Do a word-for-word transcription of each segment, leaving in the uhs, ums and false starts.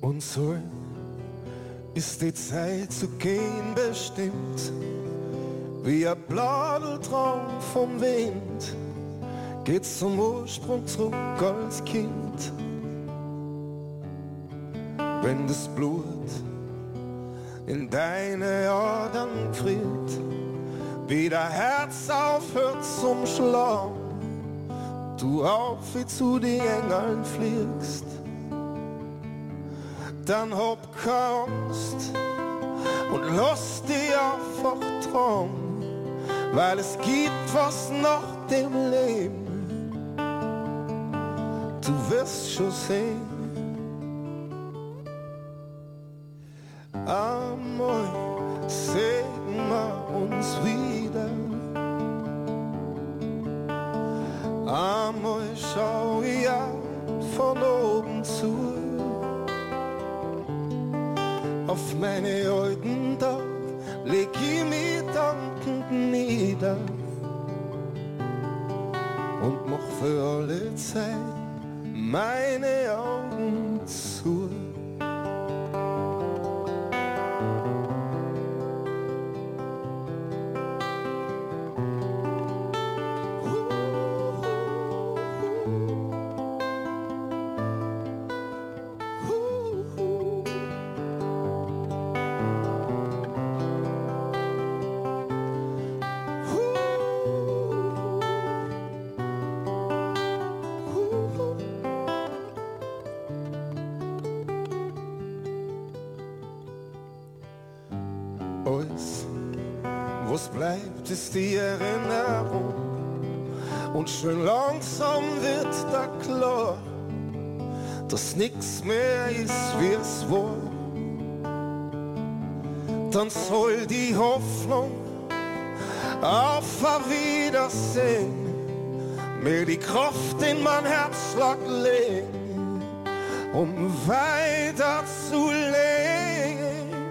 Und so ist die Zeit zu gehen bestimmt, wie ein Bladeltraum vom Wind, geht's zum Ursprung zurück als Kind. Wenn das Blut in deine Adern friert, wie der Herz aufhört zum Schlagen, du auf wie zu den Engeln fliegst, dann hab keine Angst und lass dich einfach trauen, weil es gibt was nach dem Leben, du wirst schon sehen. Einmal sehen wir uns wieder, einmal schau ich auch von oben zu, auf meine alten Tage leg ich mich dankend nieder und mach für alle Zeit meine Augen zu. Alles, was bleibt, ist die Erinnerung, und schön langsam wird da klar, dass nix mehr ist, wie es war. Dann soll die Hoffnung auf ein Wiedersehen mir die Kraft in mein Herzschlag legen, um weiter zu leben.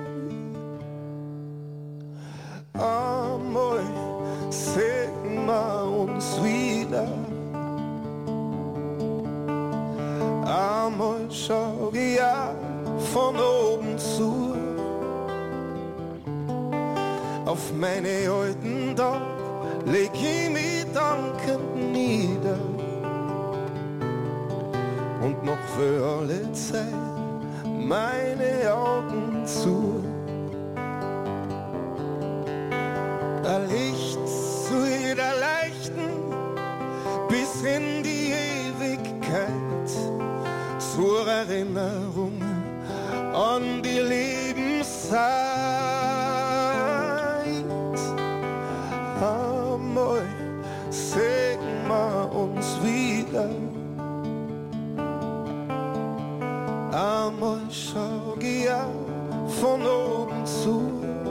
Einmal sehen wir uns wieder, einmal schau ich ja von oben zu, auf meine alten Tage leg ich mich dankend nieder und mach für alle Zeit meine Augen zu. Ein Licht zu jeder Leichten bis in die Ewigkeit, zur Erinnerung an die Lebenszeit. Einmal sehen wir uns wieder, einmal schau ich ja von oben zu,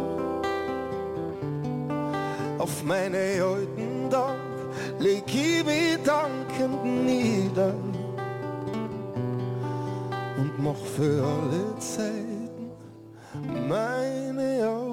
auf meine alten Tage leg ich mich dankend nieder und mach für alle Zeiten meine Augen